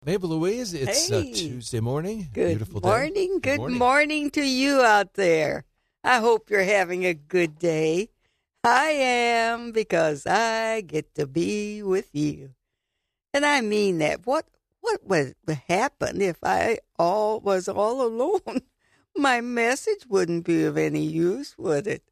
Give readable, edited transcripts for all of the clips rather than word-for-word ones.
Mabel Louise, it's Hey. Tuesday morning. Good Beautiful morning. day. Good morning to you out there. I hope you're having a good day. I am, because I get to be with you. And I mean that. What would happen if I was all alone? My message wouldn't be of any use, would it?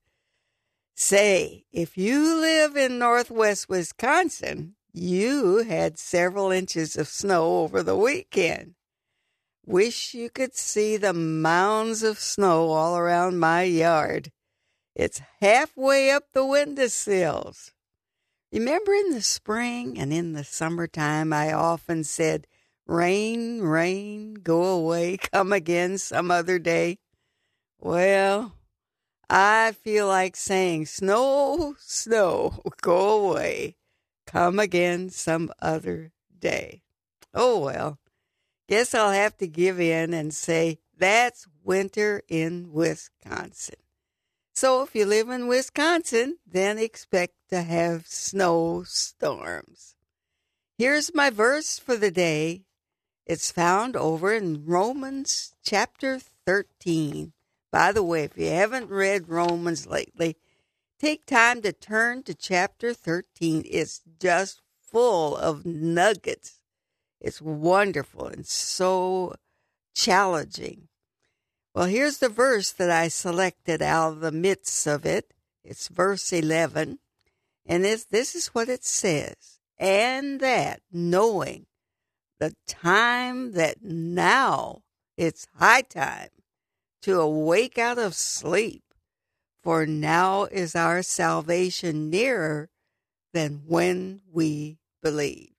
Say, if you live in northwest Wisconsin, you had several inches of snow over the weekend. Wish you could see the mounds of snow all around my yard. It's halfway up the windowsills. Remember in the spring and in the summertime, I often said, rain, rain, go away, come again some other day. Well, I feel like saying, snow, snow, go away, come again some other day. Oh, well, guess I'll have to give in and say, that's winter in Wisconsin. So if you live in Wisconsin, then expect to have snowstorms. Here's my verse for the day. It's found over in Romans chapter 13. By the way, if you haven't read Romans lately, take time to turn to chapter 13. It's just full of nuggets. It's wonderful and so challenging. Well, here's the verse that I selected out of the midst of it. It's verse 11, and this is what it says. And that, knowing the time that now it's high time to awake out of sleep, for now is our salvation nearer than when we believed.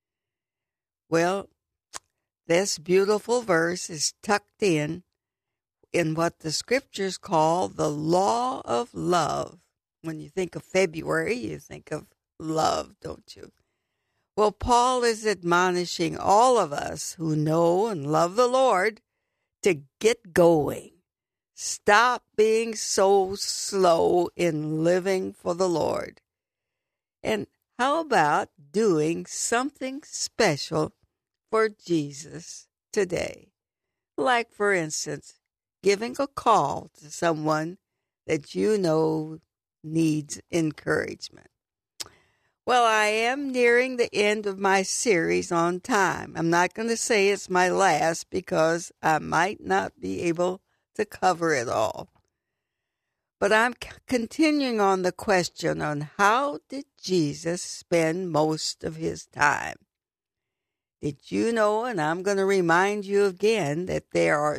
Well, this beautiful verse is tucked in what the scriptures call the law of love. When you think of February, you think of love, don't you? Well, Paul is admonishing all of us who know and love the Lord to get going. Stop being so slow in living for the Lord. And how about doing something special for Jesus today? Like, for instance, giving a call to someone that you know needs encouragement. Well, I am nearing the end of my series on time. I'm not going to say it's my last because I might not be able to cover it all. But I'm continuing on the question on how did Jesus spend most of his time? Did you know, and I'm going to remind you again, that there are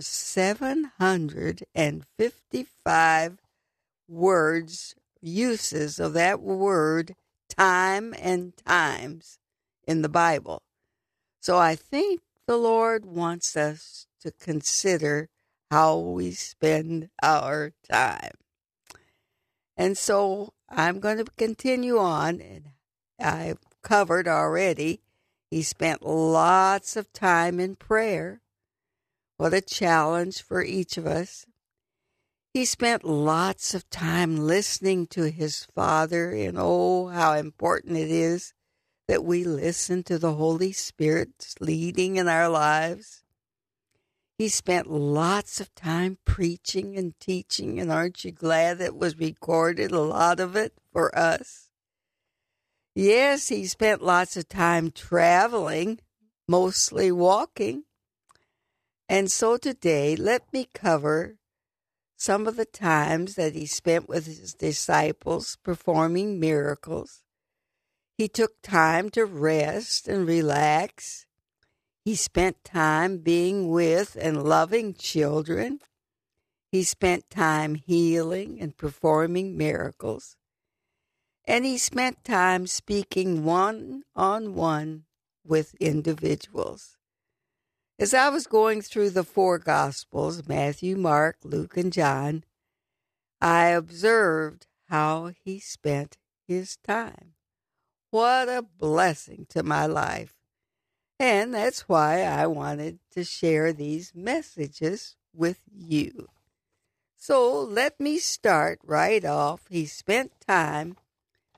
755 words, uses of that word, time and times, in the Bible. So I think the Lord wants us to consider how we spend our time. And so I'm going to continue on, and I've covered already. He spent lots of time in prayer. What a challenge for each of us. He spent lots of time listening to his Father, and oh, how important it is that we listen to the Holy Spirit's leading in our lives. He spent lots of time preaching and teaching, and aren't you glad that was recorded, a lot of it, for us? Yes, he spent lots of time traveling, mostly walking. And so today, let me cover some of the times that he spent with his disciples performing miracles. He took time to rest and relax. He spent time being with and loving children. He spent time healing and performing miracles. And he spent time speaking one-on-one with individuals. As I was going through the four Gospels, Matthew, Mark, Luke, and John, I observed how he spent his time. What a blessing to my life. And that's why I wanted to share these messages with you. So let me start right off. He spent time,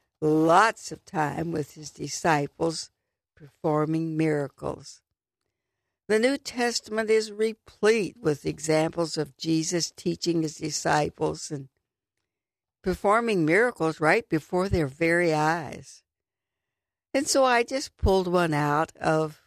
lots of time, with his disciples performing miracles. The New Testament is replete with examples of Jesus teaching his disciples and performing miracles right before their very eyes. And so I just pulled one out of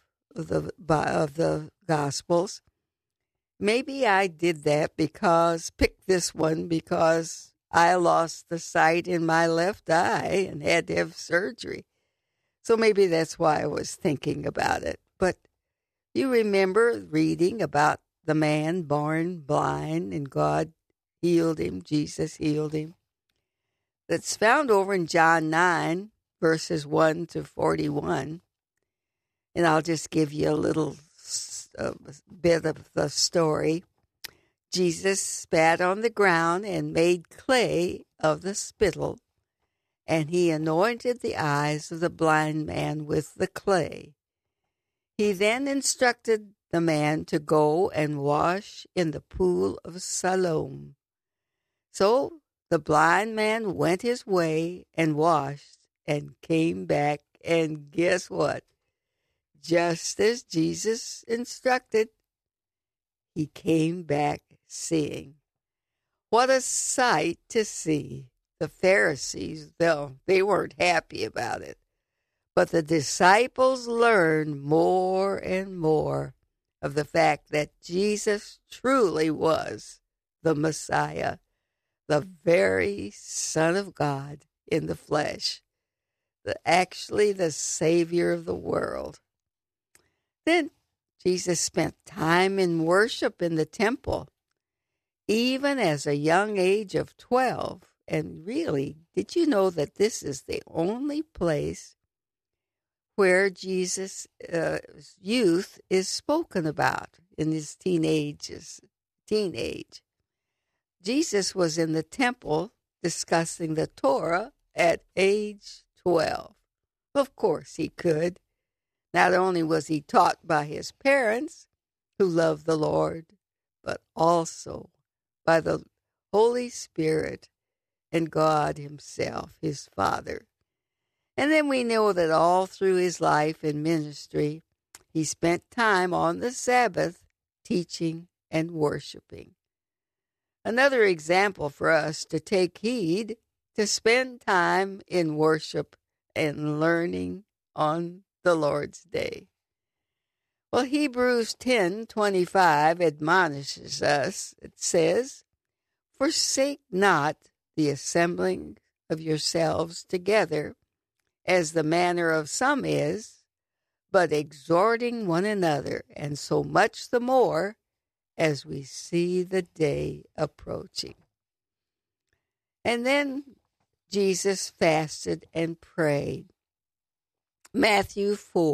the Gospels. Maybe I did that picked this one because I lost the sight in my left eye and had to have surgery. So maybe that's why I was thinking about it. But you remember reading about the man born blind and God healed him, Jesus healed him. That's found over in John 9, verses 1 to 41. And I'll just give you a little bit of the story. Jesus spat on the ground and made clay of the spittle, and he anointed the eyes of the blind man with the clay. He then instructed the man to go and wash in the pool of Siloam. So the blind man went his way and washed and came back, and guess what? Just as Jesus instructed, he came back seeing. What a sight to see. The Pharisees, though, they weren't happy about it. But the disciples learned more and more of the fact that Jesus truly was the Messiah, the very Son of God in the flesh, actually the Savior of the world. Then Jesus spent time in worship in the temple, even as a young age of 12. And really, did you know that this is the only place where Jesus' youth is spoken about in his teenage? Jesus was in the temple discussing the Torah at age 12. Of course he could. Not only was he taught by his parents, who loved the Lord, but also by the Holy Spirit and God himself, his Father. And then we know that all through his life and ministry, he spent time on the Sabbath teaching and worshiping. Another example for us to take heed, to spend time in worship and learning on the Lord's Day. Well, Hebrews 10:25 admonishes us. It says, "Forsake not the assembling of yourselves together, as the manner of some is, but exhorting one another, and so much the more as we see the day approaching." And then Jesus fasted and prayed. Matthew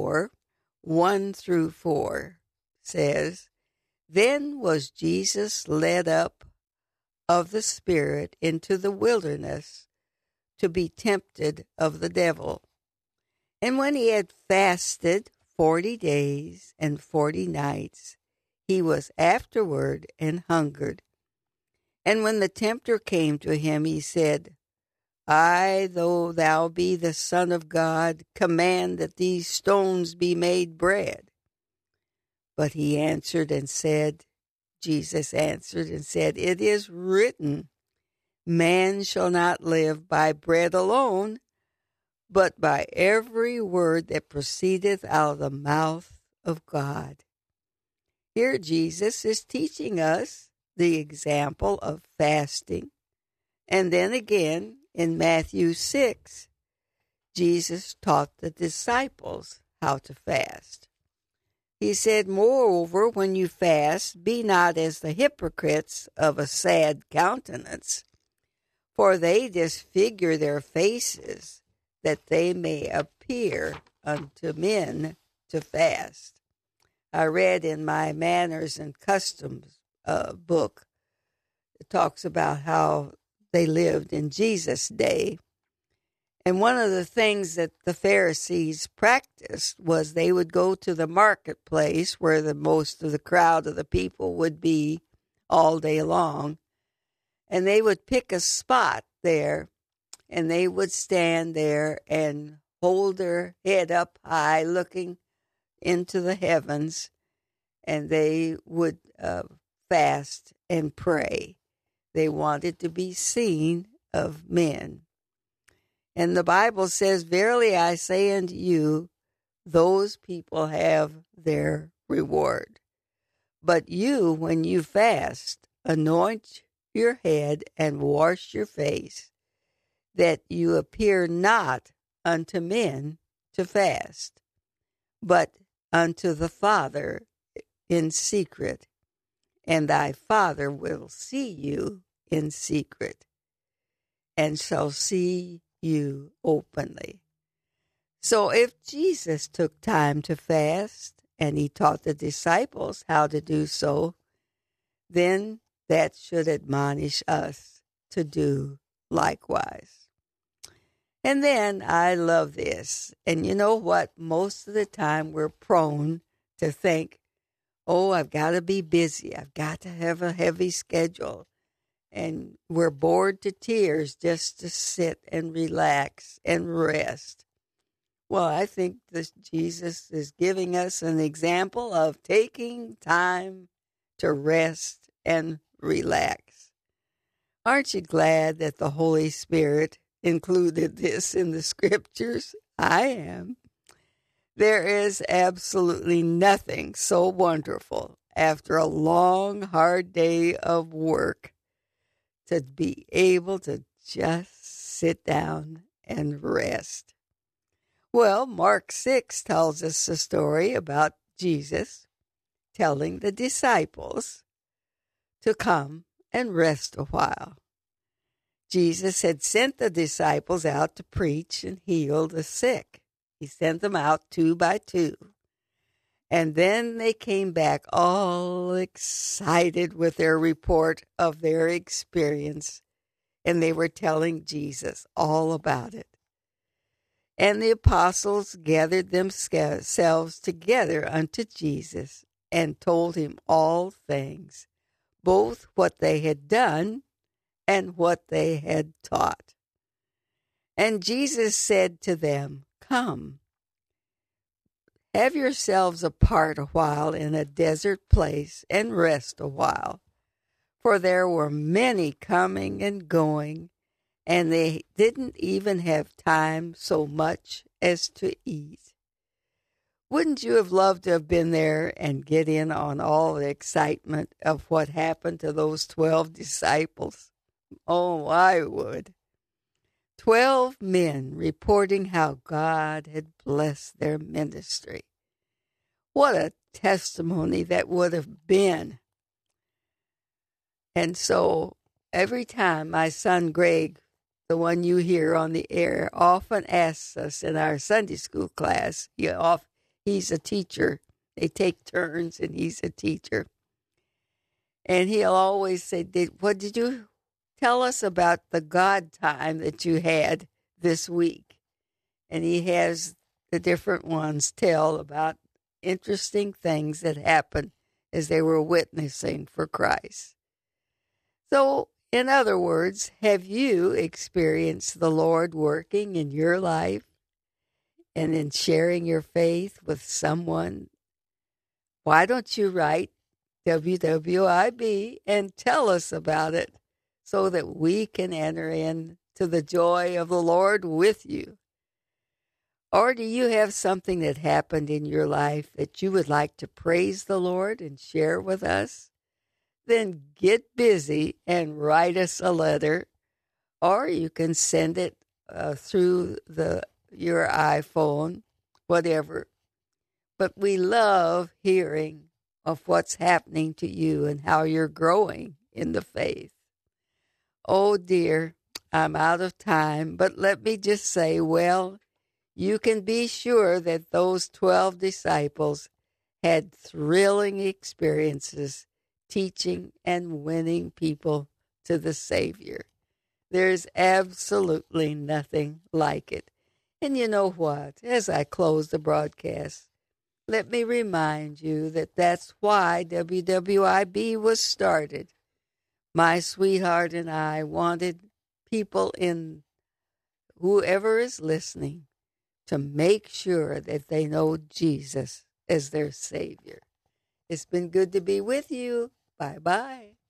4:1-4 says, "Then was Jesus led up of the Spirit into the wilderness to be tempted of the devil. And when he had fasted 40 days and 40 nights, he was afterward and hungered. And when the tempter came to him, he said, though thou be the Son of God, command that these stones be made bread. But he answered and said, Jesus answered and said, It is written, man shall not live by bread alone, but by every word that proceedeth out of the mouth of God. Here Jesus is teaching us the example of fasting. And then again, in Matthew 6, Jesus taught the disciples how to fast. He said, Moreover, when you fast, be not as the hypocrites of a sad countenance, for they disfigure their faces, that they may appear unto men to fast. I read in my Manners and Customs book, it talks about how they lived in Jesus' day. And one of the things that the Pharisees practiced was they would go to the marketplace where the most of the crowd of the people would be all day long. And they would pick a spot there, and they would stand there and hold their head up high, looking into the heavens. and they would fast and pray. They wanted to be seen of men. And the Bible says, "Verily I say unto you, those people have their reward. But you, when you fast, anoint your head and wash your face, that you appear not unto men to fast, but unto the Father in secret, and thy Father will see you in secret, and shall see you openly." So if Jesus took time to fast, and he taught the disciples how to do so, then that should admonish us to do likewise. And then I love this. And you know what? Most of the time we're prone to think, oh, I've got to be busy. I've got to have a heavy schedule. And we're bored to tears just to sit and relax and rest. Well, I think that Jesus is giving us an example of taking time to rest and relax. Aren't you glad that the Holy Spirit included this in the scriptures? I am. There is absolutely nothing so wonderful after a long, hard day of work to be able to just sit down and rest. Well, Mark 6 tells us a story about Jesus telling the disciples to come and rest a while. Jesus had sent the disciples out to preach and heal the sick. He sent them out 2 by 2. And then they came back all excited with their report of their experience, and they were telling Jesus all about it. And the apostles gathered themselves together unto Jesus and told him all things, both what they had done and what they had taught. And Jesus said to them, "Come, have yourselves apart a while in a desert place and rest a while." For there were many coming and going, and they didn't even have time so much as to eat. Wouldn't you have loved to have been there and get in on all the excitement of what happened to those 12 disciples? Oh, I would. 12 men reporting how God had blessed their ministry. What a testimony that would have been. And so every time my son Greg, the one you hear on the air, often asks us in our Sunday school class, he's a teacher. They take turns and he's a teacher. And he'll always say, what did you tell us about the God time that you had this week? And he has the different ones tell about interesting things that happened as they were witnessing for Christ. So, in other words, have you experienced the Lord working in your life and in sharing your faith with someone? Why don't you write WWIB and tell us about it so that we can enter into the joy of the Lord with you? Or do you have something that happened in your life that you would like to praise the Lord and share with us? Then get busy and write us a letter, or you can send it through your iPhone, whatever. But we love hearing of what's happening to you and how you're growing in the faith. Oh, dear, I'm out of time, but let me just say, well, you can be sure that those 12 disciples had thrilling experiences teaching and winning people to the Savior. There's absolutely nothing like it. And you know what? As I close the broadcast, let me remind you that that's why WWIB was started. My sweetheart and I wanted people in whoever is listening to make sure that they know Jesus as their Savior. It's been good to be with you. Bye bye.